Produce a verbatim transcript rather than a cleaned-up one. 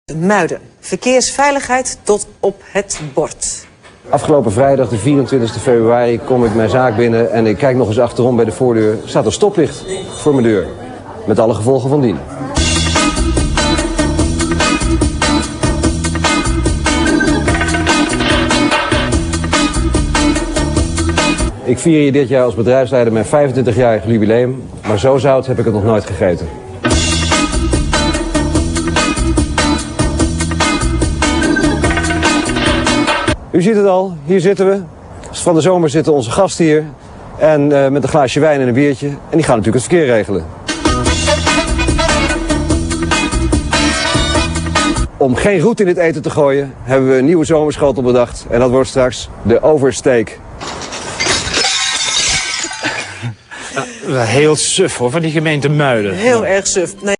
Muiden. Verkeersveiligheid tot op het bord. Afgelopen vrijdag, de vierentwintigste februari, kom ik mijn zaak binnen en ik kijk nog eens achterom bij de voordeur. Er staat een stoplicht voor mijn deur. Met alle gevolgen van dien. Ik vier hier dit jaar als bedrijfsleider mijn vijfentwintigjarig jubileum, maar zo zout heb ik het nog nooit gegeten. U ziet het al, hier zitten we. Van de zomer zitten onze gasten hier. En uh, met een glaasje wijn en een biertje. En die gaan natuurlijk het verkeer regelen. Om geen roet in het eten te gooien, hebben we een nieuwe zomerschotel bedacht. En dat wordt straks de oversteek. Uh, heel suf hoor, van die gemeente Muiden. Heel erg suf. Nee.